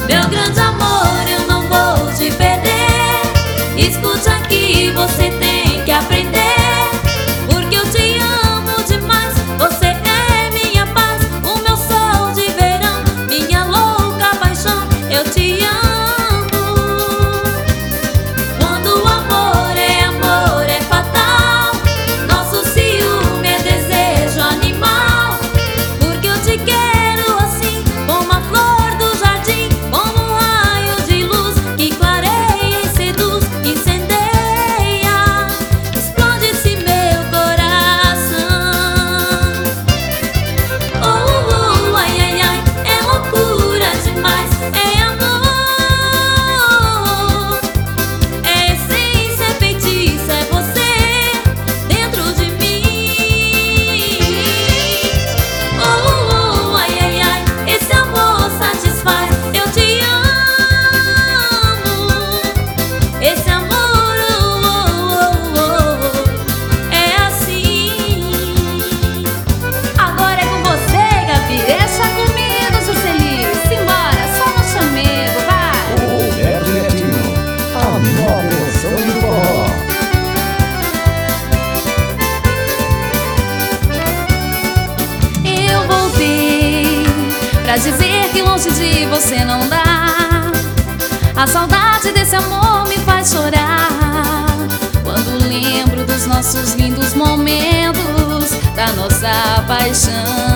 Meu grande amor, eu não vou te perder. Escute aqui, você tem que aprender. Porque eu te amo demais. Você é minha paz, o meu sol de verão, minha louca paixão. Eu te amo. Quando o amor é fatal. Nosso ciúme é desejo animal. Porque eu te quero assim, como a flor do jardim, como um raio de luz que clareia e seduz, incendeia, explode-se meu coração. Ai, ai, ai, é loucura demais, é amor, é essência, é feitiço, é você dentro de mim. Ai, ai, ai, esse amor satisfaz, eu te amo. Esse amor, é assim. Agora é com você, Gabi. Deixa comigo, Jusceli. Simbora, só no chamego, vai. Roberto Netinho, a nova emoção do forró. Eu voltei pra dizer que longe de você não dá. A saudade desse amor me faz chorar. Quando lembro dos nossos lindos momentos, da nossa paixão.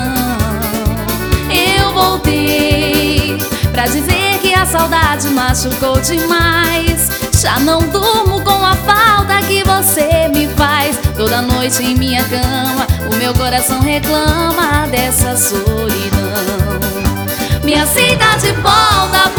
Eu voltei pra dizer que a saudade machucou demais. Já não durmo com a falta que você me faz. Toda noite em minha cama, o meu coração reclama dessa solidão. Me aceita de volta,